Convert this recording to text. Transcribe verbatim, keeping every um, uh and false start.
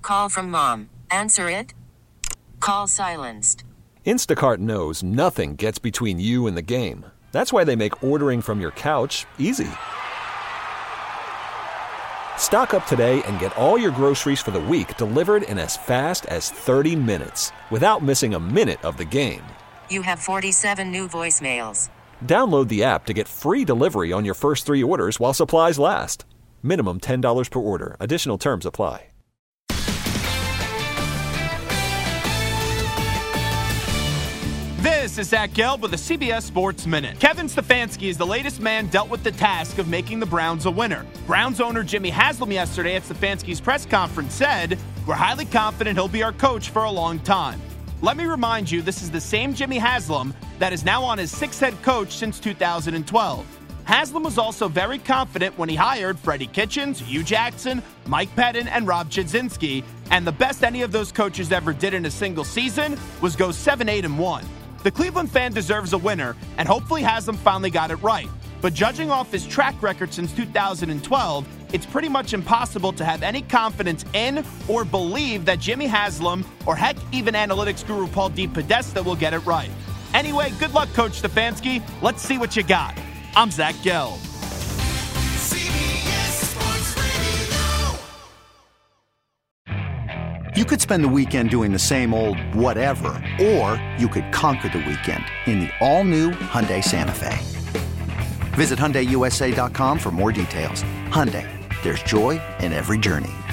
call from mom. Answer it. Call silenced. Instacart knows nothing gets between you and the game. That's why they make ordering from your couch easy. Stock up today and get all your groceries for the week delivered in as fast as thirty minutes without missing a minute of the game. You have forty-seven new voicemails. Download the app to get free delivery on your first three orders while supplies last. Minimum ten dollars per order. Additional terms apply. This is Zach Gelb with the C B S Sports Minute. Kevin Stefanski is the latest man dealt with the task of making the Browns a winner. Browns owner Jimmy Haslam yesterday at Stefanski's press conference said, "We're highly confident he'll be our coach for a long time." Let me remind you, this is the same Jimmy Haslam that is now on his sixth head coach since two thousand twelve. Haslam was also very confident when he hired Freddie Kitchens, Hugh Jackson, Mike Pettin, and Rob Chudzinski, and the best any of those coaches ever did in a single season was go seven eight and one. The Cleveland fan deserves a winner, and hopefully Haslam finally got it right. But judging off his track record since two thousand twelve, it's pretty much impossible to have any confidence in or believe that Jimmy Haslam, or heck, even analytics guru Paul DePodesta will get it right. Anyway, good luck, Coach Stefanski. Let's see what you got. I'm Zach Gelb. You could spend the weekend doing the same old whatever, or you could conquer the weekend in the all-new Hyundai Santa Fe. Visit Hyundai U S A dot com for more details. Hyundai, there's joy in every journey.